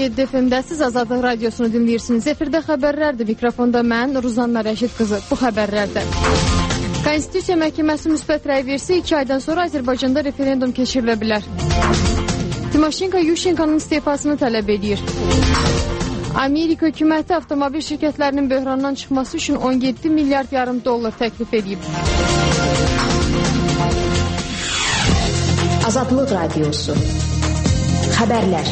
97 FM-dəsiz Azadlıq Radiosunu dinləyirsiniz. Efirdə xəbərlərdir. Mikrofonda mən, Ruzanna Rəşid qızı. Bu xəbərlərdə Konstitusiya Məhkəməsi müsbət rəy versə 2 aydan sonra Azərbaycanda referendum keçirilə bilər. Timoşenko Yushchenkonun istefasını tələb edir. Amerika hökuməti avtomobil şirkətlərinin böhrandan çıxması üçün 17 milyard yarım dollar təklif edib. Azadlıq Radiosu. Xəbərlər.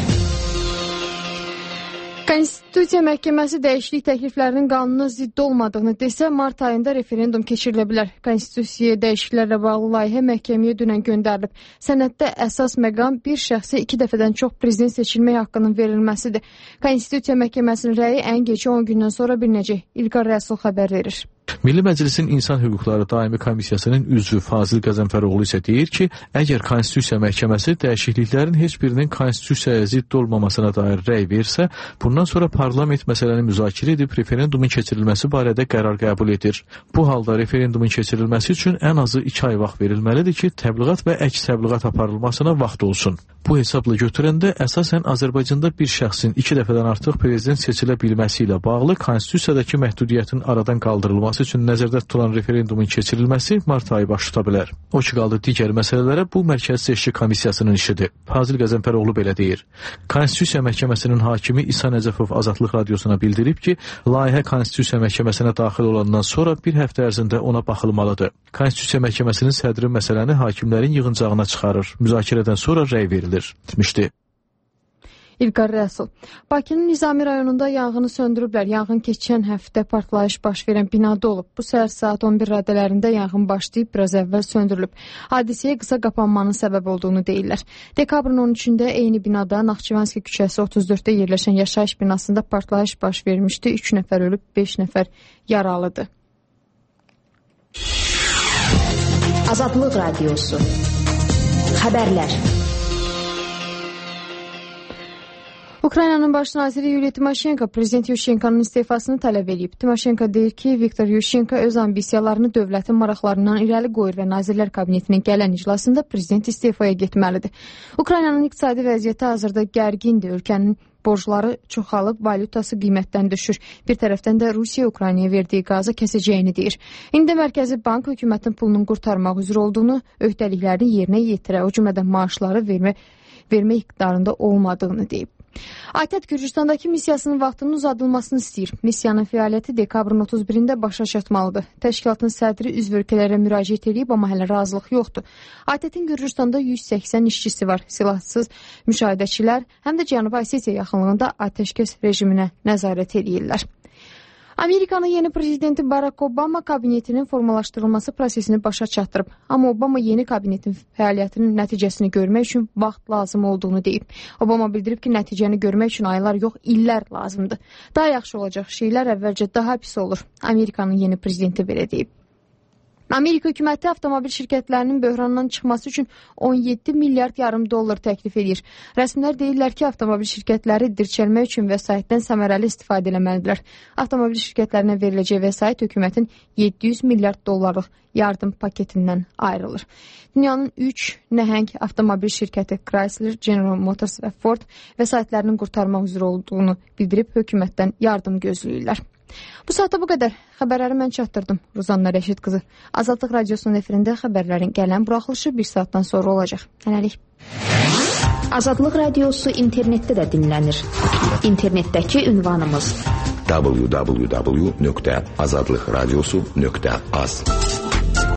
Konstitusiya Məhkəməsi dəyişiklik təkliflərinin qanuna zidd olmadığını desə, mart ayında referendum keçirilə bilər. Konstitusiyaya dəyişikliklərlə bağlı layihə məhkəməyə dünən göndərilib. Sənəddə əsas məqam bir şəxsə 2 dəfədən çox prezident seçilmək haqqının verilməsidir. Konstitusiya Məhkəməsinin rəyi ən gecə 10 gündən sonra bilinəcək. İlqar Rəsul xəbər verir. Milli Məclisin İnsan Hüquqları Daimi Komissiyasının üzvü Fazil Qəzənfəroğlu isə deyir ki, əgər Konstitusiya Məhkəməsi dəyişikliklərin heç birinin Konstitusiyaya zidd olmamasına dair rəy versə, bundan sonra parlament məsələni müzakirə edib referendumun keçirilməsi barədə qərar qəbul edir. Bu halda referendumun keçirilməsi üçün ən azı 2 ay vaxt verilməlidir ki, təbliğat və əks təbliğat aparılmasına vaxt olsun. Bu hesabla götürəndə əsasən Azərbaycanda bir şəxsin 2 dəfədən artıq prezident seçilə bilməsi ilə bağlı Konstitusiyadakı məhdudiyyətin aradan qaldırılması üçün nəzərdə tutulan referendumun keçirilməsi mart ayı baş tuta bilər. O ki qaldı digər məsələlərə bu Mərkəzi Seçki Komissiyasının işidir. Fazil Qəzənfəroğlu belə deyir. Konstitusiya Məhkəməsinin hakimi İsa Nəcəfov Azadlıq Radiosuna bildirib ki, layihə Konstitusiya Məhkəməsinə daxil olandan sonra bir həftə ərzində ona baxılmalıdır. Konstitusiya Məhkəməsinin sədri məsələni hakimlərin yığıncağına çıxarır. Müzakirədən sonra rəy verilir. Etmişdi. İlqar Rəsul. Bakının Nizami rayonunda yanğını söndürüblər. Yanğın keçən həftə partlayış baş verən binada olub. Bu səhər saat 11 radələrində yanğın başlayıb, biraz əvvəl söndürülüb. Hadisəyə qısa qapanmanın səbəb olduğunu deyirlər. Dekabrın 13-də eyni binada Naxçıvanski küçəsi 34-də yerləşən yaşayış binasında partlayış baş vermişdi. 3 nəfər ölüb, 5 nəfər yaralıdır. Azadlıq Radiosu. Xəbərlər. Ukraynanın baş naziri Yuliya Timoşenko prezident Yushchenkonun istefasını tələb edib. Timoşenko deyir ki, Viktor Yushchenko öz ambisiyalarını dövlətin maraqlarından irəli qoyur və Nazirlər Kabinetinin gələn iclasında prezident istefaya getməlidir. Ukraynanın iqtisadi vəziyyəti hazırda gərgindir. Ölkənin borcları çoxalıb, valyutası qiymətdən düşür. Bir tərəfdən də Rusiya Ukraynaya verdiyi qazı kəsəcəyini deyir. İndi Mərkəzi Bank hökumətin pulunu qurtarmaq üzrə olduğunu, öhdəliklərini yerinə yetirə, o cümlədən maaşları vermə iqtidarında olmadığını deyib. ATƏT Gürcüstandakı missiyasının vaxtının uzadılmasını istəyir. Missiyanın fəaliyyəti dekabrın 31-də başa çatmalıdır. Təşkilatın sədri üzv ölkələrə müraciət edib, amma hələ razılıq yoxdur. ATƏT-in Gürcüstanda 180 işçisi var. Silahsız müşahidəçilər həm də Cənubi Osetiya yaxınlığında atəşkəs rejiminə nəzarət edirlər. Amerikanın yeni prezidenti Barack Obama kabinetinin formalaşdırılması prosesini başa çatdırıb. Amma Obama yeni kabinetin fəaliyyətinin nəticəsini görmək üçün vaxt lazım olduğunu deyib. Obama bildirib ki, nəticəni görmək üçün aylar yox, illər lazımdır. Daha yaxşı olacaq şeylər əvvəlcə daha pis olur. Amerikanın yeni prezidenti belə deyib. Amerika hökuməti avtomobil şirkətlərinin böhrandan çıxması üçün 17 milyard yarım dollar təklif edir. Rəsmilər deyirlər ki, avtomobil şirkətləri dirçəlmək üçün vəsaitdən səmərəli istifadə etməlidirlər. Avtomobil şirkətlərinə veriləcək vəsait hökumətin 700 milyard dollarlıq yardım paketindən ayrılır. Dünyanın 3 nəhəng avtomobil şirkəti Chrysler, General Motors və Ford vəsaitlərinin qurtarmaq üzrə olduğunu bildirib hökumətdən yardım gözləyirlər. Bu saatda bu qədər. Xəbərləri mən çatdırdım. Ruzanna Rəşid qızı. Azadlıq Radiosunun efirində xəbərlərin gələn buraxılışı bir saatdan sonra olacaq. Hələlik. Azadlıq Radiosu internetdə də dinlənir. İnternetdəki ünvanımız www.azadlıqradiosu.az